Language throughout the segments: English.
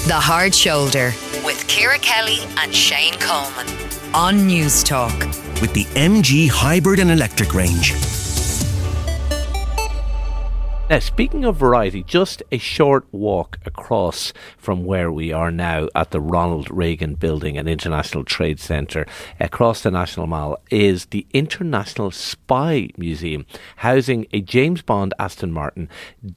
The Hard Shoulder with Ciara Kelly and Shane Coleman on News Talk. With the MG hybrid and electric range. Now, speaking of variety, just a short walk across from where we are now at the Ronald Reagan Building and International Trade Centre across the National Mall is the International Spy Museum, housing a James Bond Aston Martin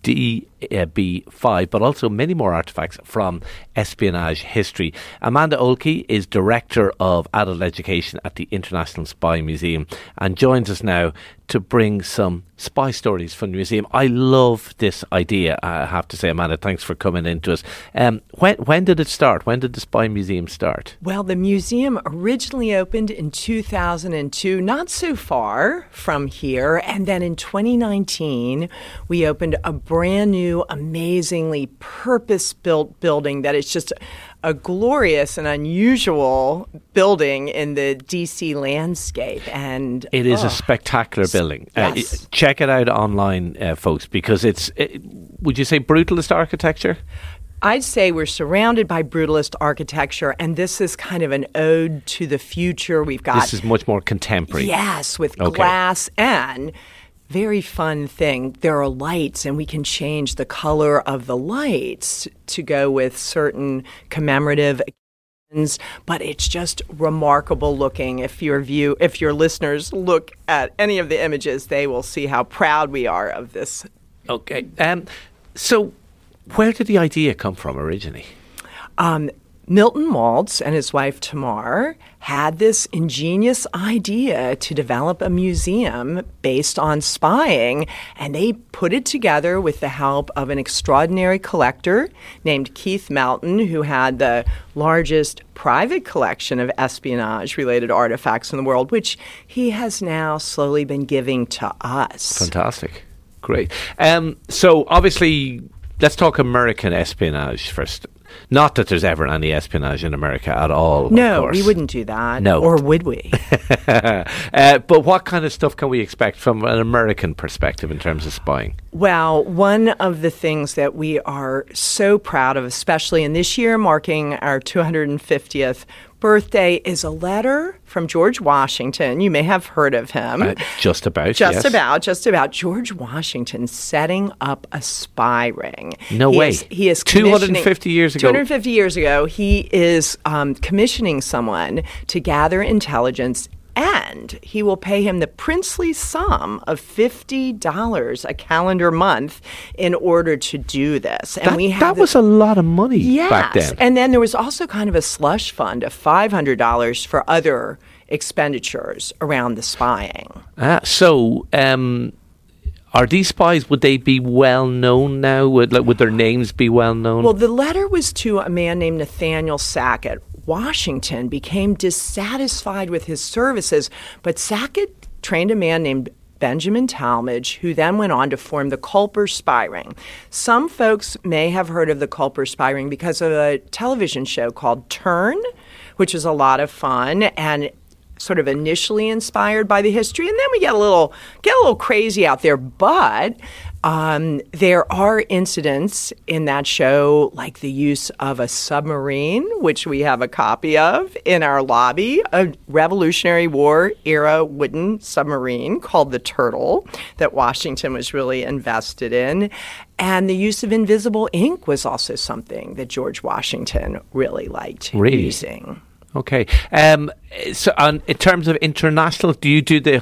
DB5, but also many more artefacts from espionage history. Amanda Olkey is Director of Adult Education at the International Spy Museum and joins us now to bring some spy stories from the museum. I love this idea, I have to say, Amanda. Thanks for coming in to us. When did it start? When did the Spy Museum start? Well, the museum originally opened in 2002, not so far from here. And then in 2019, we opened a brand new, amazingly purpose-built building that is just a glorious and unusual building in the DC landscape. And it is a spectacular building. Yes. Check it out online, folks, because would you say brutalist architecture? I'd say we're surrounded by brutalist architecture, and this is kind of an ode to the future. This is much more contemporary. Yes, with glass and... very fun thing. There are lights, and we can change the color of the lights to go with certain commemorative occasions. But it's just remarkable looking. If your listeners look at any of the images, they will see how proud we are of this. Okay. So, where did the idea come from originally? Milton Waltz and his wife Tamar had this ingenious idea to develop a museum based on spying, and they put it together with the help of an extraordinary collector named Keith Melton, who had the largest private collection of espionage-related artifacts in the world, which he has now slowly been giving to us. Fantastic. Great. So, obviously, let's talk American espionage first. Not that there's ever any espionage in America at all. No, of course. we wouldn't do that. No. Or would we? But what kind of stuff can we expect from an American perspective in terms of spying? Well, one of the things that we are so proud of, especially in this year marking our 250th birthday, is a letter from George Washington. You may have heard of him. Just about. George Washington setting up a spy ring. No way. He is 250 years ago. 250 years ago, he is commissioning someone to gather intelligence, and he will pay him the princely sum of $50 a calendar month in order to do this. And that was a lot of money back then. And then there was also kind of a slush fund of $500 for other expenditures around the spying. Are these spies, would they be well known now? Would their names be well known? Well, the letter was to a man named Nathaniel Sackett. Washington became dissatisfied with his services, but Sackett trained a man named Benjamin Talmadge, who then went on to form the Culper Spy Ring. Some folks may have heard of the Culper Spy Ring because of a television show called Turn, which is a lot of fun and sort of initially inspired by the history, and then we get a little crazy out there. But there are incidents in that show, like the use of a submarine, which we have a copy of in our lobby, a Revolutionary War era wooden submarine called the Turtle that Washington was really invested in. And the use of invisible ink was also something that George Washington really liked using. Okay. So, in terms of international, do you do the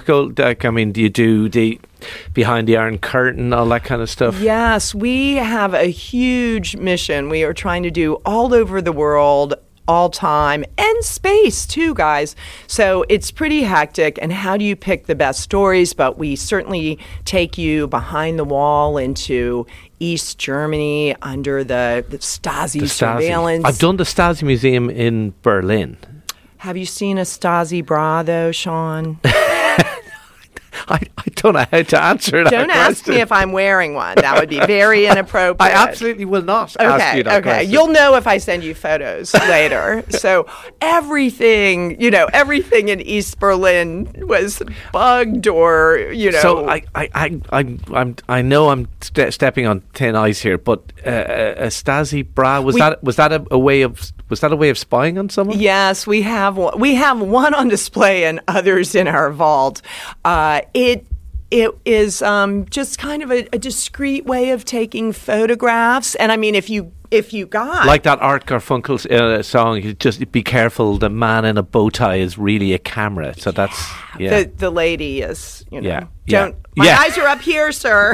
behind the Iron Curtain, all that kind of stuff? Yes, we have a huge mission. We are trying to do all over the world, all time, and space too, guys. So it's pretty hectic. And how do you pick the best stories? But we certainly take you behind the wall into East Germany under the Stasi surveillance. I've done the Stasi Museum in Berlin. Have you seen a Stasi bra, though, Sean? I don't know how to answer that. Don't ask me if I'm wearing one. That would be very inappropriate. I absolutely will not ask you that question. You'll know if I send you photos later. So everything in East Berlin was bugged, or So I know I'm stepping on thin ice here, but a Stasi bra was that a way of spying on someone? Yes, we have one. We have one on display and others in our vault. It is just kind of a discreet way of taking photographs. And I mean, if you got... Like that Art Garfunkel song, you just be careful, the man in a bow tie is really a camera. So that's... Yeah. The lady is, Yeah. Don't... My eyes are up here, sir.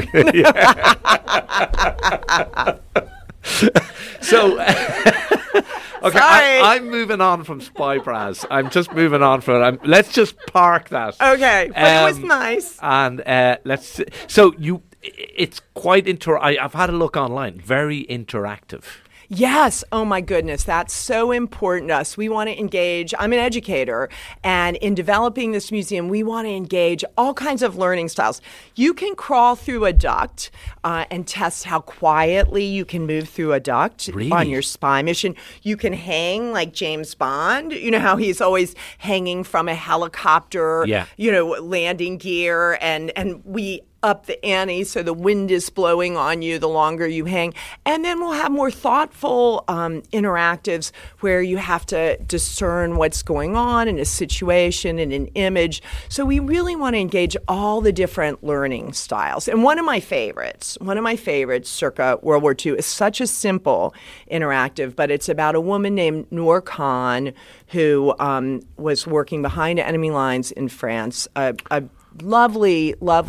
So... Okay, Sorry. I'm moving on from spy bras. I'm just moving on from it. Let's just park that. Okay, but it was nice. And let's. So it's quite I've had a look online. Very interactive. Yes. Oh, my goodness. That's so important to us. We want to engage. I'm an educator. And in developing this museum, we want to engage all kinds of learning styles. You can crawl through a duct and test how quietly you can move through a duct on your spy mission. You can hang like James Bond. You know how he's always hanging from a helicopter, landing gear. And we up the ante so the wind is blowing on you the longer you hang. And then we'll have more thoughtful interactives where you have to discern what's going on in a situation, in an image. So we really want to engage all the different learning styles. And one of my favorites circa World War II is such a simple interactive, but it's about a woman named Noor Khan who was working behind enemy lines in France, a lovely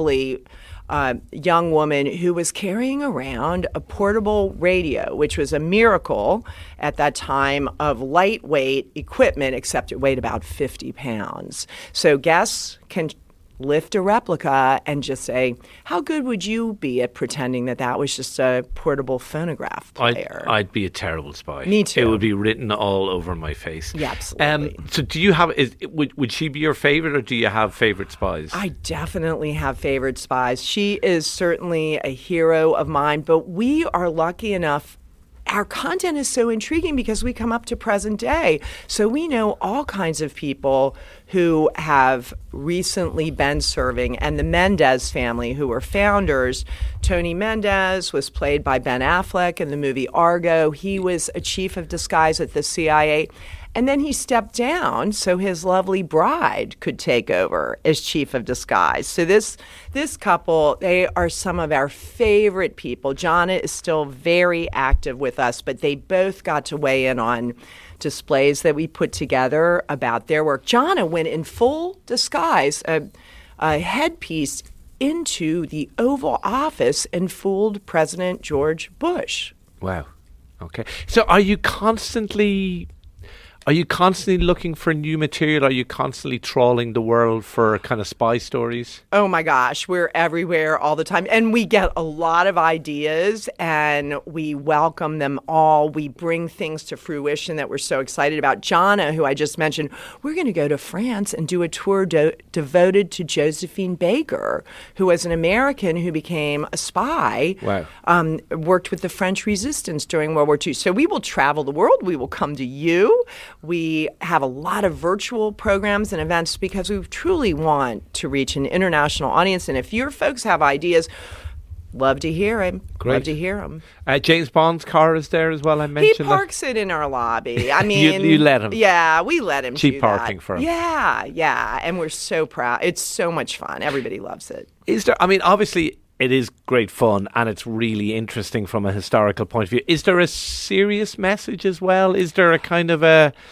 young woman who was carrying around a portable radio, which was a miracle at that time of lightweight equipment, except it weighed about 50 pounds. So guests can lift a replica and just say, how good would you be at pretending that was just a portable phonograph player? I'd be a terrible spy. Me too. It would be written all over my face. Yeah, absolutely. So do you have, would she be your favorite, or do you have favorite spies? I definitely have favorite spies. She is certainly a hero of mine, but we are lucky enough. Our content is so intriguing because we come up to present day. So we know all kinds of people who have recently been serving. And the Mendez family, who were founders, Tony Mendez was played by Ben Affleck in the movie Argo. He was a chief of disguise at the CIA. And then he stepped down so his lovely bride could take over as chief of disguise. So this couple, they are some of our favorite people. Jana is still very active with us, but they both got to weigh in on displays that we put together about their work. Jana went in full disguise, a headpiece into the Oval Office and fooled President George Bush. Wow. Okay. So are you constantly looking for new material? Are you constantly trawling the world for kind of spy stories? Oh my gosh, we're everywhere all the time. And we get a lot of ideas and we welcome them all. We bring things to fruition that we're so excited about. Jana, who I just mentioned, we're going to go to France and do a tour devoted to Josephine Baker, who was an American who became a spy. Wow. Worked with the French resistance during World War II. So we will travel the world. We will come to you. We have a lot of virtual programs and events because we truly want to reach an international audience. And if your folks have ideas, love to hear them. Great. Love to hear them. James Bond's car is there as well, I mentioned. He parks it in our lobby. I mean, you let him. Yeah, we let him Cheap do parking that. for him. Yeah. And we're so proud. It's so much fun. Everybody loves it. Is there, I mean, obviously it is great fun and it's really interesting from a historical point of view. Is there a serious message as well? Is there a kind of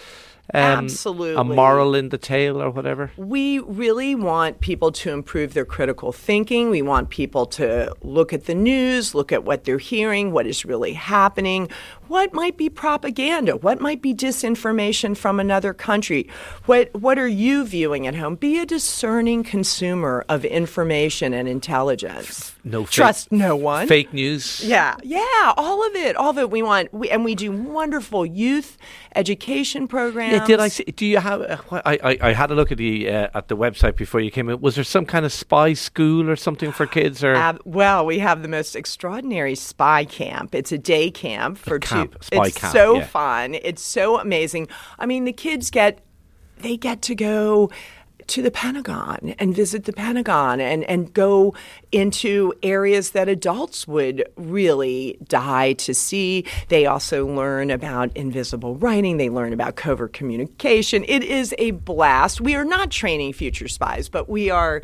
absolutely a moral in the tale or whatever? We really want people to improve their critical thinking. We want people to look at the news, look at what they're hearing, what is really happening, what might be propaganda, what might be disinformation from another country. What are you viewing at home? Be a discerning consumer of information and intelligence. Trust no one. Fake news. Yeah, all of it. We want, and we do wonderful youth education programs. museums. Did I see? Do you have? I had a look at the website before you came in. Was there some kind of spy school or something for kids? Or well, we have the most extraordinary spy camp. It's a day camp for spy It's camp, so yeah. fun. It's so amazing. I mean, the kids get to go to the Pentagon and visit the Pentagon and go into areas that adults would really die to see. They also learn about invisible writing. They learn about covert communication. It is a blast. We are not training future spies, but we are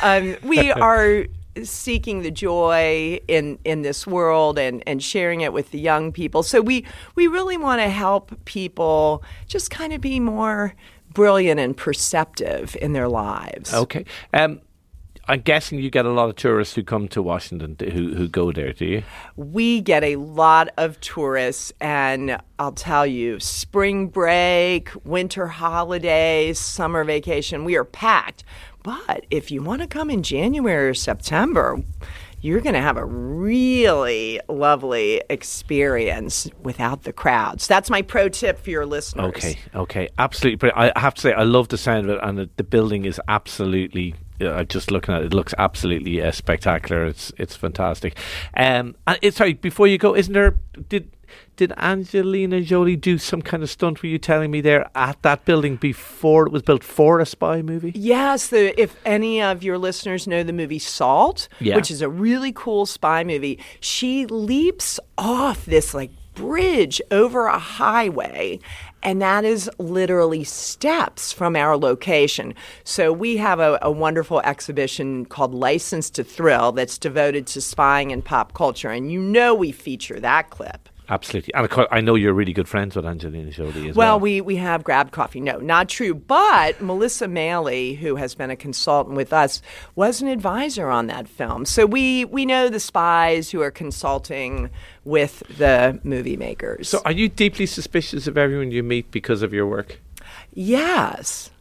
seeking the joy in this world and sharing it with the young people. So we really want to help people just kind of be more brilliant and perceptive in their lives. Okay. I'm guessing you get a lot of tourists who come to Washington who go there, do you? We get a lot of tourists, and I'll tell you, spring break, winter holidays, summer vacation, we are packed. But if you want to come in January or September, you're going to have a really lovely experience without the crowds. That's my pro tip for your listeners. Okay, absolutely. I have to say, I love the sound of it, and the building is absolutely. Just looking at it, looks absolutely spectacular. It's fantastic. And sorry, before you go, isn't there? Did Angelina Jolie do some kind of stunt? Were you telling me there at that building before it was built for a spy movie? Yes. If any of your listeners know the movie Salt, Yeah. which is a really cool spy movie, she leaps off this bridge over a highway, and that is literally steps from our location. So we have a wonderful exhibition called License to Thrill that's devoted to spying and pop culture, and we feature that clip. Absolutely. And of course, I know you're really good friends with Angelina Jolie as well. Well, we have grabbed coffee. No, not true. But Melissa Maley, who has been a consultant with us, was an advisor on that film. So we know the spies who are consulting with the movie makers. So are you deeply suspicious of everyone you meet because of your work? Yes.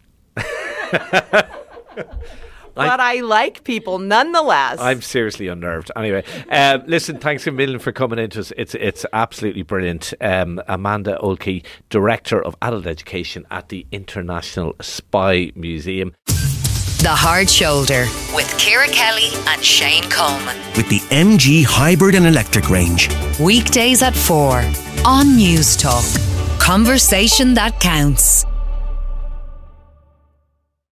But I like people nonetheless. I'm seriously unnerved. Anyway, listen, thanks a million for coming into us. It's absolutely brilliant. Amanda Oakey, Director of Adult Education at the International Spy Museum. The Hard Shoulder with Ciara Kelly and Shane Coleman. With the MG Hybrid and Electric range. Weekdays at 4 on News Talk. Conversation that counts.